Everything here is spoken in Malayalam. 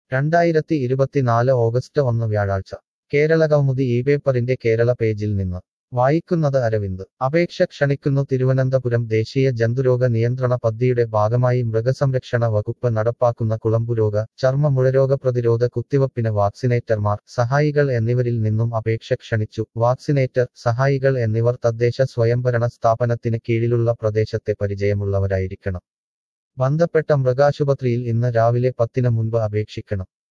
2024 ഓഗസ്റ്റ് 1 വ്യാഴാഴ്ച കേരള കൗമുദി ഈ പേപ്പറിന്റെ കേരള പേജിൽ നിന്ന് വായിക്കുന്നത് അരവിന്ദ് അപേക്ഷ ക്ഷണിക്കുന്നു തിരുവനന്തപുരം ദേശീയ ജന്തുരോഗ നിയന്ത്രണ പദ്ധതിയുടെ ഭാഗമായി മൃഗസംരക്ഷണ വകുപ്പ് നടപ്പാക്കുന്ന കുളമ്പുരോഗ ചർമ്മ മുഴരോഗ പ്രതിരോധ കുത്തിവയ്പ്പിന് വാക്സിനേറ്റർമാർ സഹായികൾ എന്നിവരിൽ നിന്നും അപേക്ഷ ക്ഷണിച്ചു വാക്സിനേറ്റർ സഹായികൾ എന്നിവർ തദ്ദേശ സ്വയംഭരണ സ്ഥാപനത്തിന് കീഴിലുള്ള പ്രദേശത്തെ പരിചയമുള്ളവരായിരിക്കണം ബന്ധപ്പെട്ട മൃഗാശുപത്രിയിൽ ഇന്ന് രാവിലെ 10 മുൻപ് അപേക്ഷിക്കണം